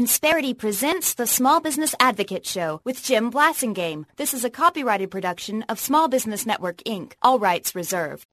Insperity presents the Small Business Advocate Show with Jim Blasingame. This is a copyrighted production of Small Business Network, Inc., all rights reserved.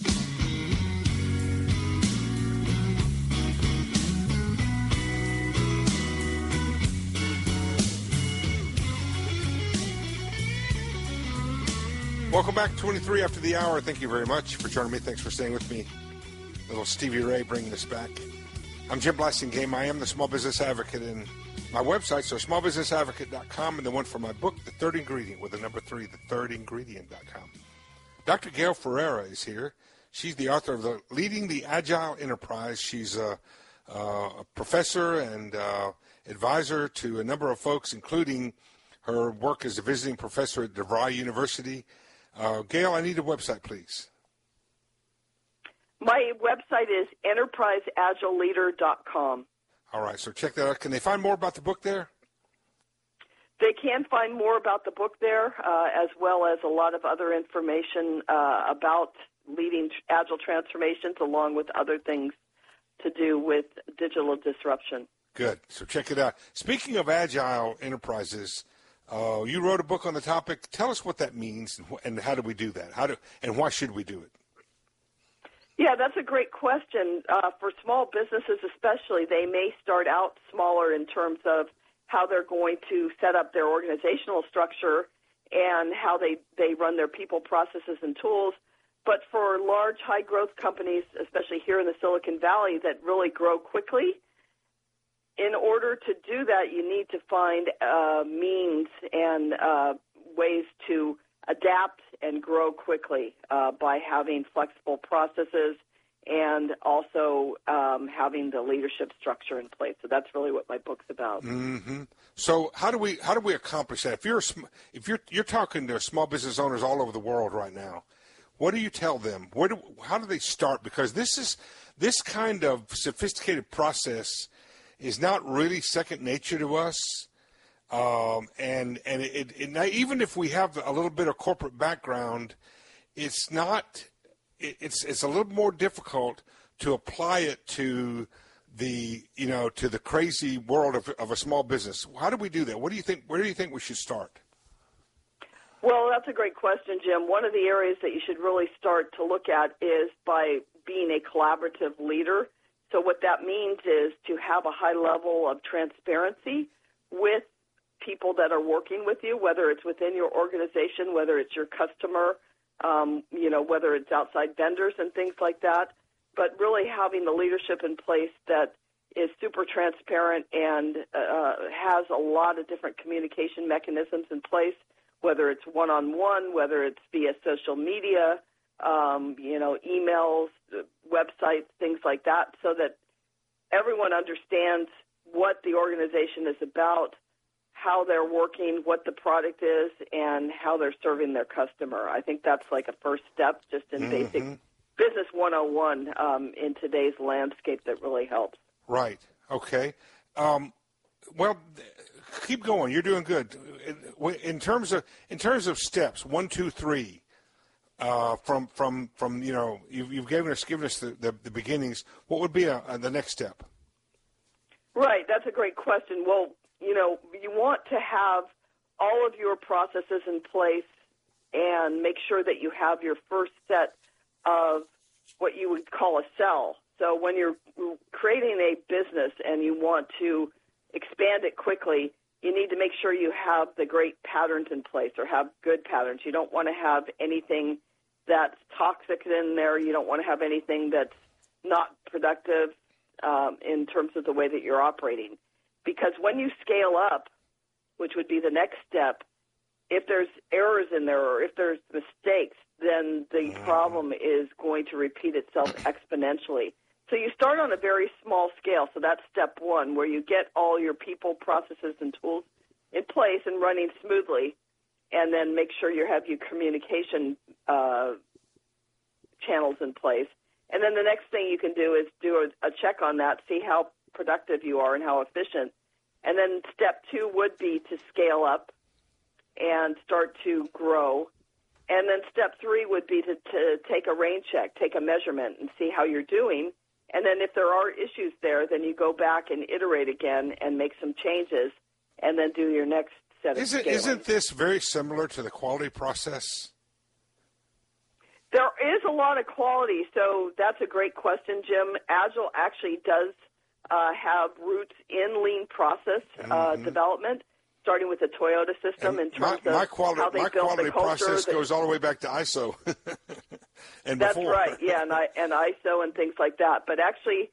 Welcome back, 23 after the hour. Thank you very much for joining me. Thanks for staying with me. Little Stevie Ray bringing us back. I'm Jim Blasingame. I am the Small Business Advocate, and my websites are smallbusinessadvocate.com and the one for my book, The Third Ingredient, with the number 3, thethirdingredient.com. Dr. Gail Ferreira is here. She's the author of Leading the Agile Enterprise. She's a professor and advisor to a number of folks, including her work as a visiting professor at DeVry University. Gail, I need a website, please. My website is enterpriseagileleader.com. All right, so check that out. Can they find more about the book there? They can find more about the book there, as well as a lot of other information about leading agile transformations, along with other things to do with digital disruption. Good. So check it out. Speaking of agile enterprises, you wrote a book on the topic. Tell us what that means and how do we do that? And why should we do it? Yeah, that's a great question. For small businesses especially, they may start out smaller in terms of how they're going to set up their organizational structure and how they run their people, processes, and tools. But for large, high-growth companies, especially here in the Silicon Valley, that really grow quickly, in order to do that, you need to find means and ways to adapt and grow quickly by having flexible processes and also having the leadership structure in place. So that's really what my book's about. Mm-hmm. So how do we accomplish that? If you're talking to small business owners all over the world right now, what do you tell them? How do they start? Because this kind of sophisticated process is not really second nature to us. And even if we have a little bit of corporate background, it's a little more difficult to apply it to the crazy world of a small business. How do we do that? What do you think? Where do you think we should start? Well, that's a great question, Jim. One of the areas that you should really start to look at is by being a collaborative leader. So what that means is to have a high level of transparency with people that are working with you, whether it's within your organization, whether it's your customer, whether it's outside vendors and things like that, but really having the leadership in place that is super transparent and has a lot of different communication mechanisms in place, whether it's one-on-one, whether it's via social media, emails, websites, things like that, so that everyone understands what the organization is about, how they're working, what the product is, and how they're serving their customer. I think that's like a first step just in basic business 101 in today's landscape that really helps. Right. Okay. Well, keep going. You're doing good. In terms of steps, 1, 2, 3, from you've given us the beginnings. What would be the next step? Right. That's a great question. Well, you want to have all of your processes in place and make sure that you have your first set of what you would call a cell. So when you're creating a business and you want to expand it quickly, you need to make sure you have the great patterns in place or have good patterns. You don't want to have anything that's toxic in there. You don't want to have anything that's not productive in terms of the way that you're operating. Because when you scale up, which would be the next step, if there's errors in there or if there's mistakes, then the problem is going to repeat itself exponentially. So you start on a very small scale. So that's step 1, where you get all your people, processes, and tools in place and running smoothly, and then make sure you have your communication channels in place. And then the next thing you can do is do a check on that, see how productive you are and how efficient. And then step 2 would be to scale up and start to grow. And then step 3 would be to take a rain check, take a measurement, and see how you're doing. And then if there are issues there, then you go back and iterate again and make some changes and then do your next set of scaling. Isn't this very similar to the quality process? There is a lot of quality, so that's a great question, Jim. Agile actually does have roots in lean process development, starting with the Toyota system in terms of how they built the culture. My quality process goes all the way back to ISO. And that's before. Right, yeah, and ISO and things like that. But actually,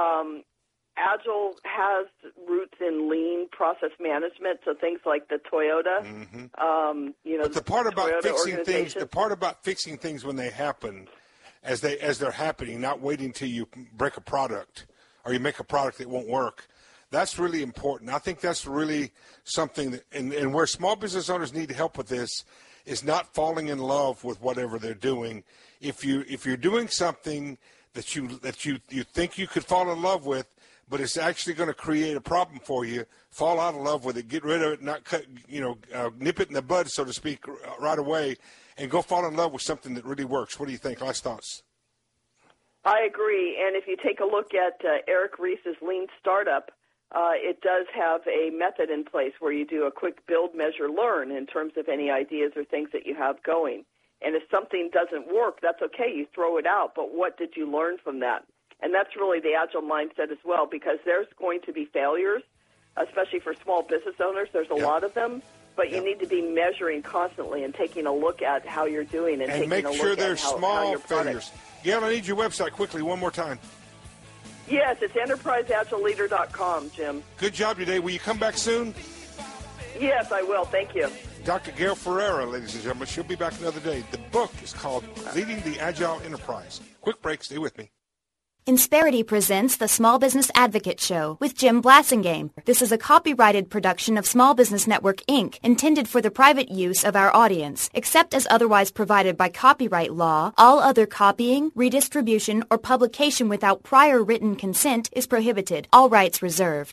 Agile has roots in lean process management, so things like the Toyota. But the part about Toyota fixing things when they happen, as they're happening, not waiting till you break a product or you make a product that won't work. That's really important. I think that's really something that, and where small business owners need help with this is not falling in love with whatever they're doing. If you're doing something that you think you could fall in love with, but it's actually going to create a problem for you, fall out of love with it, get rid of it, not cut, nip it in the bud, so to speak, right away, and go fall in love with something that really works. What do you think? Last thoughts. I agree. And if you take a look at Eric Ries's Lean Startup, it does have a method in place where you do a quick build, measure, learn in terms of any ideas or things that you have going. And if something doesn't work, that's okay. You throw it out. But what did you learn from that? And that's really the Agile mindset as well, because there's going to be failures, especially for small business owners. There's a lot of them. But you need to be measuring constantly and taking a look at how you're doing and taking make a look sure at there's how small your failures. Gail, I need your website quickly one more time. Yes, it's enterpriseagileleader.com, Jim. Good job today. Will you come back soon? Yes, I will. Thank you. Dr. Gail Ferreira, ladies and gentlemen. She'll be back another day. The book is called Leading the Agile Enterprise. Quick break. Stay with me. Insperity presents the Small Business Advocate Show with Jim Blassingame. This is a copyrighted production of Small Business Network, Inc., intended for the private use of our audience. Except as otherwise provided by copyright law, all other copying, redistribution, or publication without prior written consent is prohibited. All rights reserved.